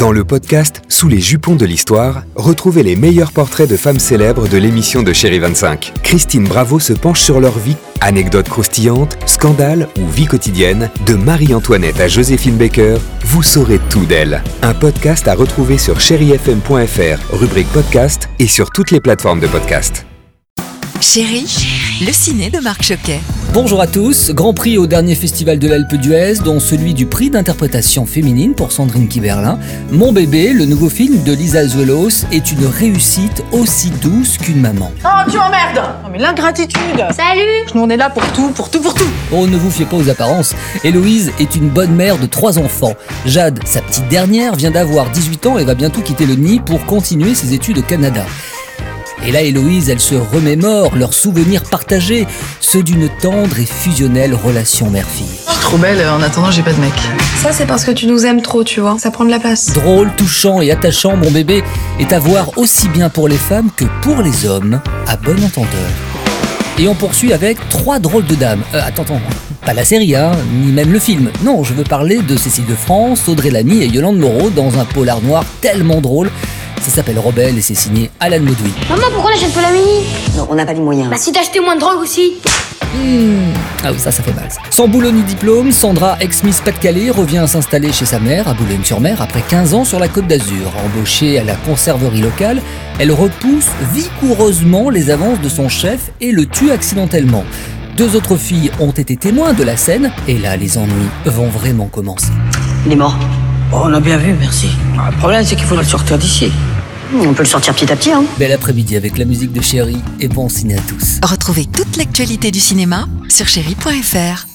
Dans le podcast Sous les jupons de l'histoire, retrouvez les meilleurs portraits de femmes célèbres de l'émission de Chérie 25. Christine Bravo se penche sur leur vie, anecdotes croustillantes, scandales ou vie quotidienne, de Marie-Antoinette à Joséphine Baker, vous saurez tout d'elle. Un podcast à retrouver sur chérifm.fr, rubrique podcast et sur toutes les plateformes de podcast. Chérie, le ciné de Marc Choquet. Bonjour à tous, Grand Prix au dernier festival de l'Alpe d'Huez, dont celui du prix d'interprétation féminine pour Sandrine Kiberlin. Mon bébé, le nouveau film de Lisa Azuelos, est une réussite aussi douce qu'une maman. Oh, tu emmerdes! Non mais l'ingratitude! Salut! Nous on est là pour tout! Oh, ne vous fiez pas aux apparences. Héloïse est une bonne mère de 3 enfants. Jade, sa petite dernière, vient d'avoir 18 ans et va bientôt quitter le nid pour continuer ses études au Canada. Et là, Héloïse, elle se remémore leurs souvenirs partagés, ceux d'une tendre et fusionnelle relation mère-fille. Je suis trop belle, en attendant j'ai pas de mec. Ça c'est parce que tu nous aimes trop, tu vois. Ça prend de la place. Drôle, touchant et attachant, Mon bébé est à voir aussi bien pour les femmes que pour les hommes, à bon entendeur. Et on poursuit avec 3 drôles de dames. Attends, pas la série, ni même le film. Non, je veux parler de Cécile de France, Audrey Lamy et Yolande Moreau dans un polar noir tellement drôle. Ça s'appelle Rebelle et c'est signé Alan Maudoui. Maman, pourquoi on n'achète pas la mini? Non, on n'a pas les moyens. Bah si t'achetais moins de drogue aussi. Ah oui, ça fait mal ça. Sans boulot ni diplôme, Sandra, ex-Miss Pas-de-Calais, revient s'installer chez sa mère à Boulogne-sur-Mer après 15 ans sur la Côte d'Azur. Embauchée à la conserverie locale, elle repousse vigoureusement les avances de son chef et le tue accidentellement. 2 autres filles ont été témoins de la scène et là, les ennuis vont vraiment commencer. Il est mort. Oh, on a bien vu, merci. Le problème c'est qu'il faudrait le sortir d'ici. On peut le sortir petit à petit, hein. Bel après-midi avec la musique de Chérie et bon ciné à tous. Retrouvez toute l'actualité du cinéma sur chérie.fr.